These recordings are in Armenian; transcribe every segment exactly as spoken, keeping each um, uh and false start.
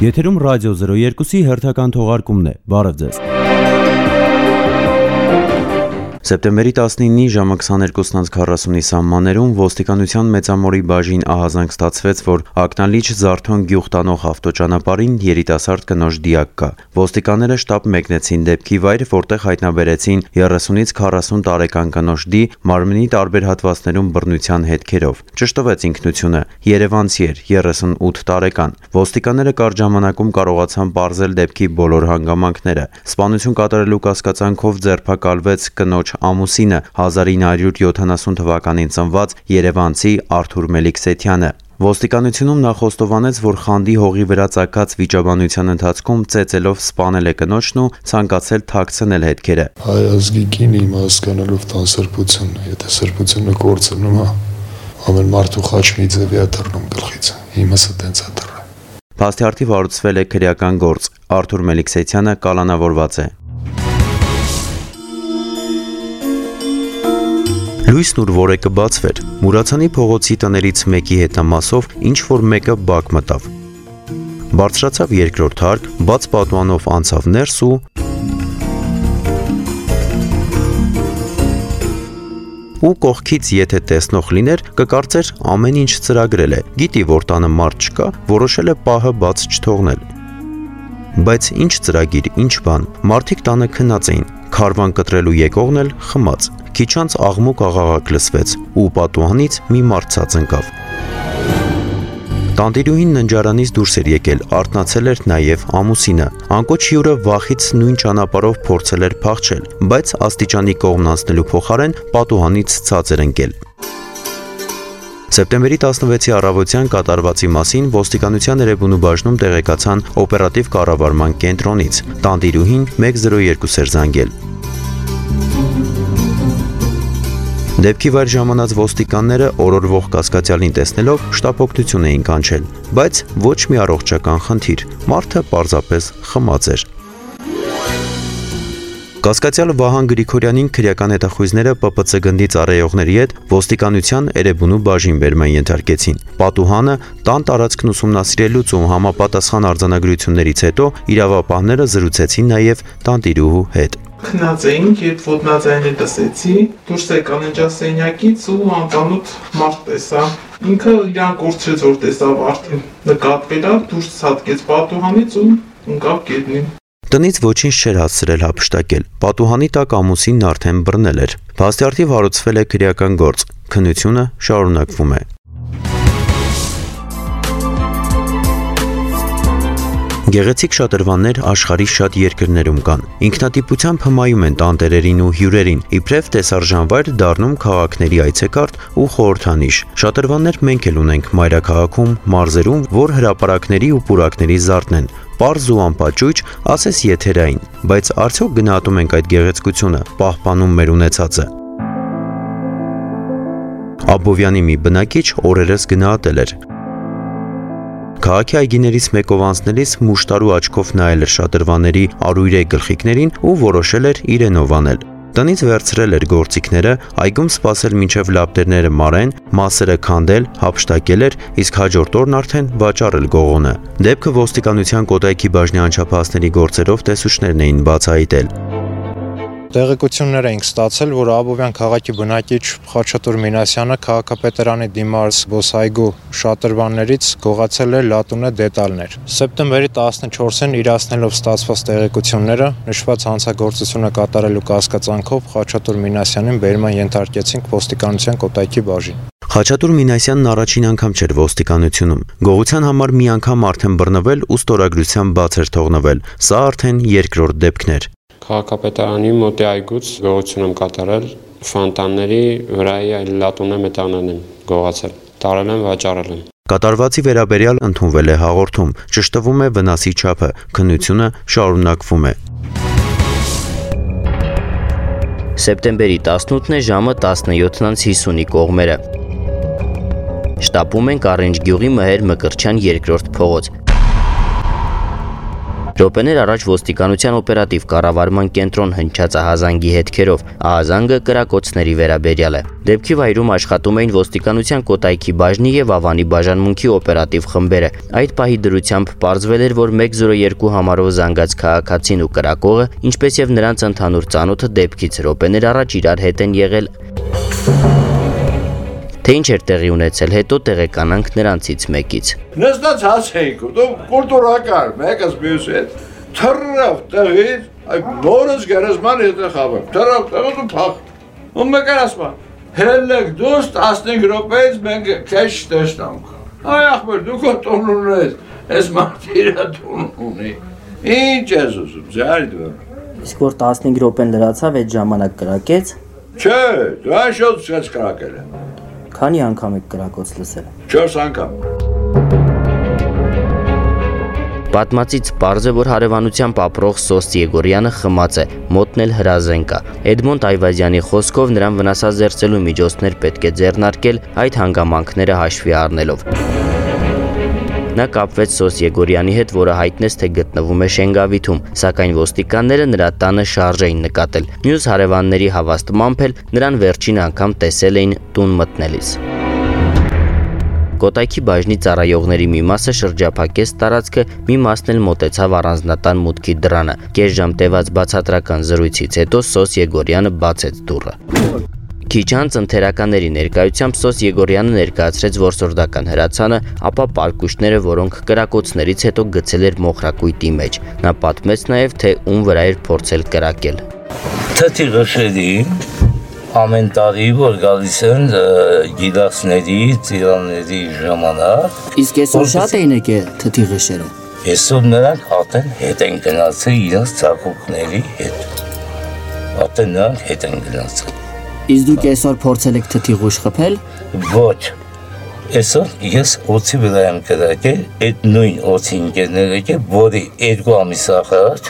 Եթերում ռադիո զրո երկուսի հերթական թողարկումն է, բարև ձեզ։ Սեպտեմբերի տասնինի ժամը քսաներկուսն քառասունի սահմաններում ոստիկանության մեծամորի բաժին ահազանգ ստացվեց, որ Ակնալիչ Զարթոն գյուղ տանող ավտոճանապարհին երիտասարդ կնոջ դիակ կա։ Ոստիկանները շտապ մեկնեցին դեպքի վայր, որտեղ հայտնաբերեցին երեսունից քառասուն տարեկան կնոջդի մարմնի տարբեր հատվածներում բռնության հետքերով։ Ճշտվեց ինքնությունը, երևանցի էր, երեսունութ տարեկան։ Ոստիկանները կարճ ժամանակում կարողացան պարզել դեպքի բոլոր հանգամանքները։ Սպանություն կատարելու կասկածանքով ձերբակալվեց կնոջ ամուսինը, հազար ինը հարյուր յոթանասուն թվականին ծնված երևանցի Արթուր Մելիքսեթյանը։ Ոստիկանությունում նա խոստովանեց, որ խանդի հողի վրա ծագած վիճաբանության ընթացքում ծեծելով սպանել է կնոջն ու ցանկացել թաքցնել հետքերը։ Հայ ազգի կին իմ հասկանալով տան սրբությունն է, եթե սրբությունը կորցնում է, ամեն մարդու խաչ մի ձևի է թռնում գլխից, իմս է տենց է թռը։ Փաստի արդիվ հարուցվել է քրեական գործ, Արթուր Մելիքսեթյանը կալանավորված է։ Լույսն ուր որեկը բացվեր, Մուրացանի փողոցի տներից մեկի հետամասով ինչ-որ մեկը բակ մտավ։ Բարձրացավ երկրորդ հարկ, բաց պատուհանով անցավ ներս ու ու կողքից եթե տեսնող լիներ, կկարծեր ամեն ինչ ծրագրել է, գիտի, որ տանը մարդ չկա, որոշել է պահը բաց չթողնել։ Բայց ինչ ծրագիր, ինչ բան, մարդիկ տանը քնած էին, քարվան կտրելու եկողն էլ խմած։ Քիչ անց աղմուկ աղաղակ լսվեց ու պատուհանից մի մարդ ցած ընկավ։ Տանտիրուհին ննջարանից դուրս էր եկել, արթնացել էր նաև ամուսինը։ Անկոչ հյուրը վախից նույն ճանապարհով փորձել էր փախչել, բայց աստիճանի կողմն անցնելու փոխարեն պատուհանից ցած էր ընկել։ Սեպտեմբերի տասնվեցի առավոտյան կատարվածի մասին ոստիկանության Էրեբունու բաժնում տեղեկացան օպերատիվ կառավարման կենտրոնից։ Տանտիրուհին մեկ զրո երկու էր զանգել։ Դեպքի վայր ժամանած ոստիկանները օրորվող կասկածյալին տեսնելով շտապօգնություն էին կանչել, բայց ոչ մի առողջական խնդիր, մարդը պարզապես խմած էր։ Կասկածյալ Վահան Գրիգորյանին քրեական հետախույզները Պ Պ Ց գնդի ծառայողների հետ ոստիկանության Էրեբունու բաժին բերման ենթարկեցին։ Պատուհանը տան տարածքն ուսումնասիրելուց ու համապատասխան արձանագրություններից հետո իրավապահները զրուցեցին նաև տանտիրուհու հետ։ Քնած էինք, երբ ոտնաձայնը լսեցի, դուրս եկա ննջասենյակից ու անծանոթ մարդ տեսա։ Ինքը իրան կորցրեց, որ տեսավ արդեն նկատվել է, դուրս ցատկեց պատուհանից ու ընկավ գետնին։ Տնից ոչինչ չէր հասցրել հափշտակել, պատուհանի տակ ամուսինն արդեն բռնել էր։ Փաստի արդիվ հարուցվել է քրեական գործ, քննությունը շարունակվում է։ Գեղեցիկ շատրվաններ աշխարհի շատ երկրներում կան։ Ինքնատիպությամբ հմայում են տանտերերին ու հյուրերին, իբրև տեսարժանվայր դառնում քաղաքների այցեկարգ ու խորհրդանիշ։ Շատրվաններ մենք էլ ունենք մայրաքաղաքում, մարզերում, որ հրապարակների ու պուրակների զարդն են։ Պարզ ու անպաճույճ, ասես եթերային, բայց արդյոք գնահատում ենք այդ գեղեցկությունը, պահպանում մեր ունեցածը։ Աբովյանի մի բնակիչ օրերս գնահատել էր։ Քաղաքի այգիներից մեկով անցնելիս մուշտարու աչքով նայել էր շատրվանների արույրե գլխիկներին ու որոշել էր իրենով անել։ Տնից վերցրել էր գործիքները, այգում սպասել մինչև լապտերները մարեն, մասերը քանդել, հափշտակել էր, իսկ հաջորդ օրն արդեն վաճառել գողոնը։ Դեպքը ոստիկանության Կոտայքի բաժնի անչափահասների գործերով տեսուչներն էին բացահայտել։ Տեղեկություններ էինք ստացել, որ Աբովյան քաղաքի բնակիչ Խաչատուր Մինասյանը քաղաքապետարանի դիմաց զբոսայգու շատրվաններից գողացել էր լատունե դետալներ։ Սեպտեմբերի տասնչորսին իրացնելով ստացված տեղեկությունները, նշված հանցագործությունը կատարելու կասկածանքով Խաչատուր Մինասյանին բերման ենթարկեցինք ոստիկանության Կոտայքի բաժին։ Խաչատուր Մինասյանն առաջին անգամ չէր ոստիկանությունում։ Գողության համար մի անգամ արդեն բռնվել ու ստորագրությամբ բաց էր թողնվել։ Սա արդեն երկրորդ դեպքն էր։ Քաղաքապետարանի մոտի այգուց գողություն եմ կատարել, ֆոնտանների վրայի լատունե մետաղներն եմ գողացել, տարել եմ, վաճառել եմ։ Կատարվածի վերաբերյալ ընդունվել է հաղորդում, ճշտվում է վնասի չափը, քննությունը շարունակվում է։ Սեպտեմբերի տասնութն է, ժամը տասնյոթ հիսունի կողմերը։ Շտապում ենք Առինջ գյուղի Մհեր Մկրտչյան երկրորդ փողոց։ Րոպեներ առաջ ոստիկանության օպերատիվ կառավարման կենտրոն հնչած ահազանգի հետքերով, ահազանգը կրակոցների վերաբերյալ է։ Դեպքի վայրում աշխատում էին ոստիկանության Կոտայքի բաժնի եւ Ավանի բաժանմունքի օպերատիվ խմբերը։ Այդ պահի դրությամբ պարզվել էր, որ մեկ զրո երկու համարով զանգած քաղաքացին ու կրակողը, ինչպես եւ նրանց ընդհանուր ծանոթը դեպքից րոպեներ առաջ իրար հետ են եղել։ Թե ինչ էր տեղի ունեցել, հետո տեղեկանանք նրանցից մեկից։ Նստած հաց էինք ուտում, կուլտուրական, մեկս մյուսի հետ, թռավ տեղից, այդ նորս գերեզման հետ է խաղում, թռավ տեղից ու փախ։ Ու մեկն ասում է, հելեք դուս տասնհինգ րոպեից մենք քեզ տեսնանք։ Այ ախպեր, դու քո տուն ունես, այս մարդը իր տուն ունի։ Ինչ ես ուզում, ջարդ վրա։ Իսկ որ տասնհինգ րոպեն լրացավ, այդ ժամանակ կրակեց։ Չէ, դու այն շոտ չես կրակել է։ Քանի անգամ եք կրակոց լսել։ Չորս անգամ։ Պատմածից պարզ է, որ հարևանությամբ ապրող Սոս Եգորյանը խմած է, մոտն էլ հրազեն կա։ Էդմոնդ Այվազյանի խոսքով նրան վնասազերծելու միջոցներ պետք է ձեռնարկել այդ հանգամանքները հաշվի առնելով։ Նա կապվեց Սոս Եգորյանի հետ, որը հայտնեց, թե գտնվում է Շենգավիթում, սակայն ոստիկանները նրա տանը շարժ էին նկատել։ Մյուս հարևանների հավաստմամբ էլ նրան վերջին անգամ տեսել էին տուն մտնելիս։ Կոտայքի բաժնի ծառայողների մի մասը շրջափակեց տարածքը, մի մասն էլ մոտեցավ առանձնատան մուտքի դռանը։ Կես ժամ տևած բացատրական զրույցից հետո Սոս Եգորյանը բացեց դուռը։ Քիչ անց ընթերականների ներկայությամբ Սոս Եգորյանը ներկայացրեց որսորդական հրացանը, ապա պարկուշտները, որոնք կրակոցներից հետո գցել էր մոխրակույտի մեջ։ Նա պատմեց նաև, թե ում վրա էր փորձել կրակել։ Թթի ղշերի ամեն տարի, որ գալիս են գիլասների, ծիրանների ժամանակ։ Իսկ այսօր շատ էին եկել թթի ղշերը։ Այսօր նրանք ատեն հետ են գնացել իրենց ցակուկների հետ։ Ատեն նրանք հետ են գնացել։ Իսկ դուք այսօր փորձել եք թթի ղուշ խփել։ Ոչ։ Այսօր ես օծի վրա եմ կրակել, այդ նույն օծի ընկերները եկել, որի երկու ամիս առաջ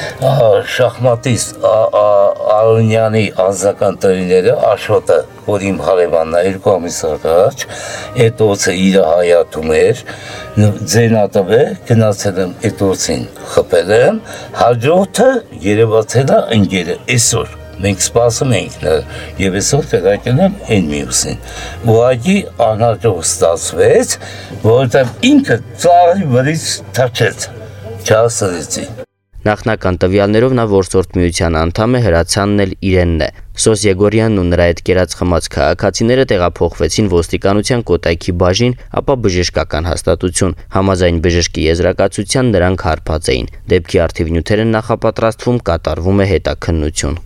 շախմատիստ Արոնյանի անձնական տրիները Աշոտը, որ իմ հարևանն է, երկու ամիս առաջ այդ օծը իր հայատում էր, ձենատով է, գնացել եմ այդ օծին խփել եմ, հաջորդը երևացել է ընկերը այսօր։ Մենք սպասում էինք և այսօր կրակել եմ այն մյուսին։ Ուղղակի անհաջող ստացվեց, որովհետև ինքը ծառի վրից թռչեց, չհասցրեցի։ Նախնական տվյալներով նա որսորդ միության անդամ է, հրացանն էլ իրենն է։ Սոս Եգորյանն ու նրա հետ կերած խմած քաղաքացիները տեղափոխվեցին ոստիկանության Կոտայքի բաժին, ապա բժշկական հաստատություն։ Համաձայն բժշկի եզրակացության նրանք հարբած էին։ Դեպքի առթիվ նյութեր են նախապատրաստվում, կատարվում է հետաքննություն։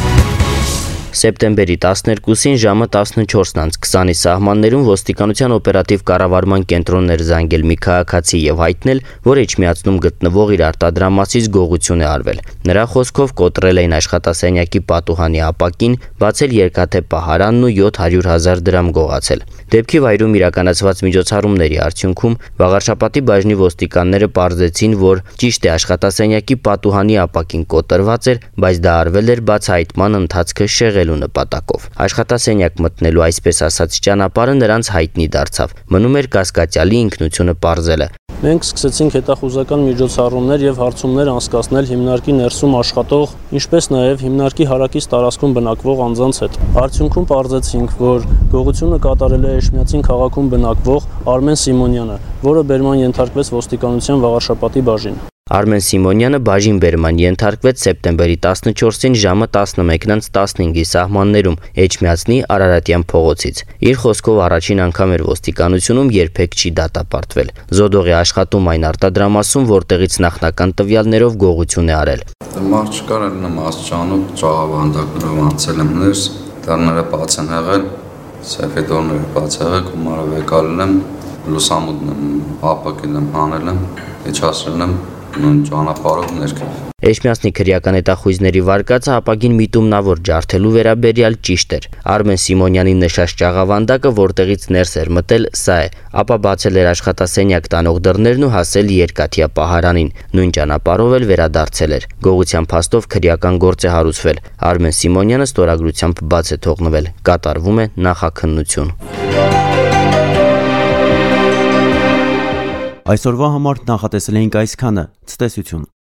Սեպտեմբերի տասներկուսին ժամը տասնչորսն անց քսանի սահմաններում ոստիկանության օպերատիվ կառավարման կենտրոնն էր զանգել մի քաղաքացի եւ հայտնել, որ Էջմիածնում գտնվող իր արտադրամասից գողություն է արվել։ Նրա խոսքով կոտրել էին աշխատասենյակի պատուհանի ապակին, բացել երկաթե պահարանն ու յոթ հարյուր հազար դրամ գողացել։ Դեպքի վայրում իրականացված միջոցառումների արդյունքում Վաղարշապատի բաժնի ոստիկանները պարզեցին, որ ճիշտ է աշխատասենյակի պատուհանի ապակին կոտրված էր, բայց դա արվել էր բացահայտման ընթացքը շեղելու նպատակով։ Աշխատասենյակ մտնելու այսպես ասած ճանապարհը նրանց հայտնի դարձավ։ Մնում էր կասկածյալի ինքնությունը պարզելը։ Մենք սկսեցինք հետախուզական միջոցառումներ եւ հարցումներ անցկացնել հիմնարկի ներսում աշխատող, ինչպես նաեւ հիմնարկի հարակից տարածքում բնակվող անձանց հետ։ Արդյունքում պարզեցինք, որ գողությունը կատարել է Էջմիածին քաղաքում բնակվող Արմեն Սիմոնյանը, որը բերման ենթարկվեց ոստիկանության Վաղարշապատի բաժին։ Արմեն Սիմոնյանը բաժին բերման ենթարկվեց սեպտեմբերի տասնչորսին ժամը տասնմեկն տասնհինգի սահմաններում Էջմիածնի Արարատյան փողոցից։ Իր խոսքով առաջին անգամ էր ոստիկանությունում երբեք չի դատապարտվել։ Զոդողի աշխատում այն արտադրամասում, որտեղից նախնական տվյալներով գողություն է արել։ Մարդ չկար էլ աստիճանով ճաղավանդակներով անցել եմ ներս, դռները բաց են եղել, սեֆետորները բաց եղել, գումարը վեկալել եմ, լուսամուտն եմ ապակել եմ, հանել եմ, իջացրել եմ նույն ճանապարհով ներքև։ Էջմիածնի քրեական հետախույզների վարկածը ապագին միտումնավոր ջարդելու վերաբերյալ ճիշտ էր։ Արմեն Սիմոնյանի նշած ճաղավանդակը, որտեղից ներս էր մտել, սա է, ապա բացել էր աշխատասենյակ տանող դռներն ու հասել երկաթյա պահարանին։ Նույն ճանապարհով էլ վերադարձել էր։ Գողության փաստով քրեական գործ է հարուցվել։ Արմեն Սիմոնյանը ստորագրությամբ բաց է թողնվել։ Կատարվում է նախաքննություն։ Այսօրվա համար նախատեսել էինք այսքանը։ Ցտեսություն։